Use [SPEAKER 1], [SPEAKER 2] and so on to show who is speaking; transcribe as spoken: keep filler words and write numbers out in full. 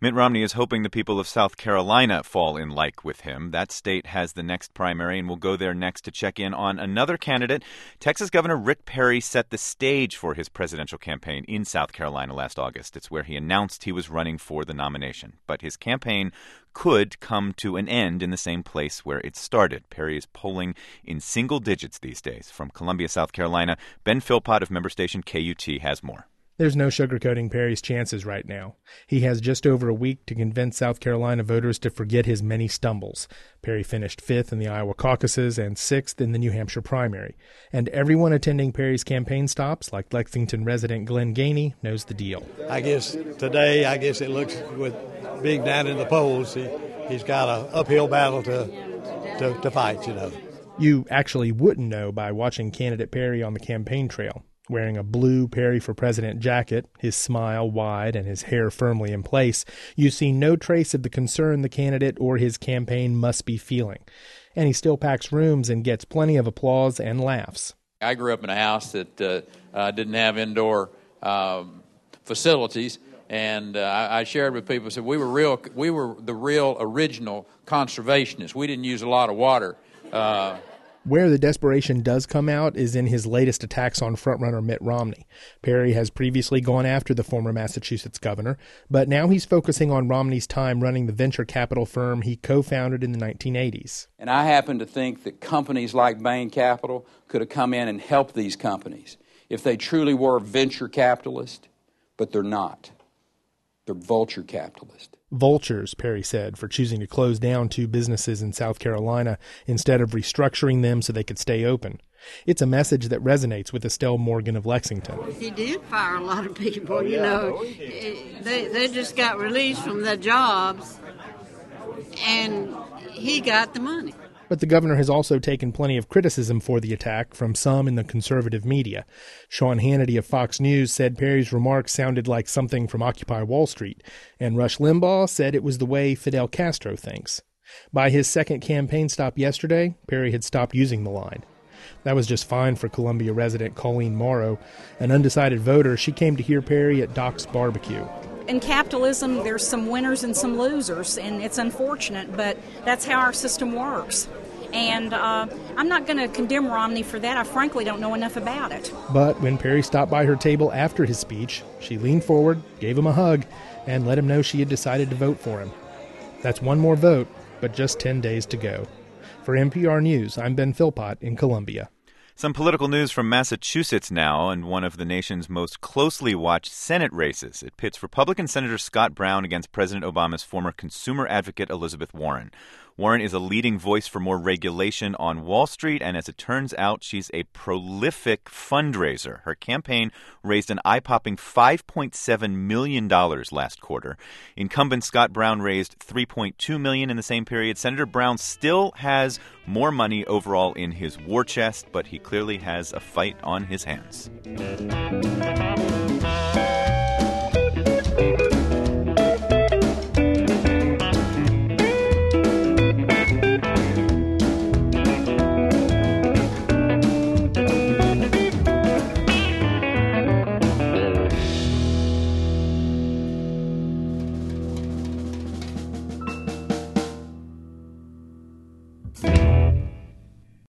[SPEAKER 1] Mitt Romney is hoping the people of South Carolina fall in like with him. That state has the next primary, and we'll go there next to check in on another candidate. Texas Governor Rick Perry set the stage for his presidential campaign in South Carolina last August. It's where he announced he was running for the nomination. But his campaign could come to an end in the same place where it started. Perry is polling in single digits these days. From Columbia, South Carolina, Ben Philpott of member station K U T has more.
[SPEAKER 2] There's no sugarcoating Perry's chances right now. He has just over a week to convince South Carolina voters to forget his many stumbles. Perry finished fifth in the Iowa caucuses and sixth in the New Hampshire primary. And everyone attending Perry's campaign stops, like Lexington resident Glenn Gainey, knows the deal.
[SPEAKER 3] I guess today, I guess it looks, with being down in the polls, he, he's got an uphill battle to, to, to fight, you know.
[SPEAKER 2] You actually wouldn't know by watching candidate Perry on the campaign trail. Wearing a blue Perry for President jacket, his smile wide and his hair firmly in place, you see no trace of the concern the candidate or his campaign must be feeling. And he still packs rooms and gets plenty of applause and laughs.
[SPEAKER 4] I grew up in a house that uh, uh, didn't have indoor um, facilities, and uh, I, I shared with people, said we were real, we were the real original conservationists. We didn't use a lot of water. Uh,
[SPEAKER 2] Where the desperation does come out is in his latest attacks on frontrunner Mitt Romney. Perry has previously gone after the former Massachusetts governor, but now he's focusing on Romney's time running the venture capital firm he co-founded in the nineteen eighties.
[SPEAKER 4] And I happen to think that companies like Bain Capital could have come in and helped these companies if they truly were venture capitalists, but they're not. They're vulture capitalists.
[SPEAKER 2] Vultures, Perry said, for choosing to close down two businesses in South Carolina instead of restructuring them so they could stay open. It's a message that resonates with Estelle Morgan of Lexington.
[SPEAKER 5] He did fire a lot of people, you know. They, they just got released from their jobs, and he got the money.
[SPEAKER 2] But the governor has also taken plenty of criticism for the attack from some in the conservative media. Sean Hannity of Fox News said Perry's remarks sounded like something from Occupy Wall Street, and Rush Limbaugh said it was the way Fidel Castro thinks. By his second campaign stop yesterday, Perry had stopped using the line. That was just fine for Columbia resident Colleen Morrow. An undecided voter, she came to hear Perry at Doc's Barbecue.
[SPEAKER 6] In capitalism, there's some winners and some losers, and it's unfortunate, but that's how our system works. And uh, I'm not going to condemn Romney for that. I frankly don't know enough about it.
[SPEAKER 2] But when Perry stopped by her table after his speech, she leaned forward, gave him a hug, and let him know she had decided to vote for him. That's one more vote, but just ten days to go. For N P R News, I'm Ben Philpott in Columbia.
[SPEAKER 1] Some political news from Massachusetts now, and one of the nation's most closely watched Senate races. It pits Republican Senator Scott Brown against President Obama's former consumer advocate Elizabeth Warren. Warren is a leading voice for more regulation on Wall Street, and as it turns out, she's a prolific fundraiser. Her campaign raised an eye-popping five point seven million dollars last quarter. Incumbent Scott Brown raised three point two million dollars in the same period. Senator Brown still has more money overall in his war chest, but he clearly has a fight on his hands.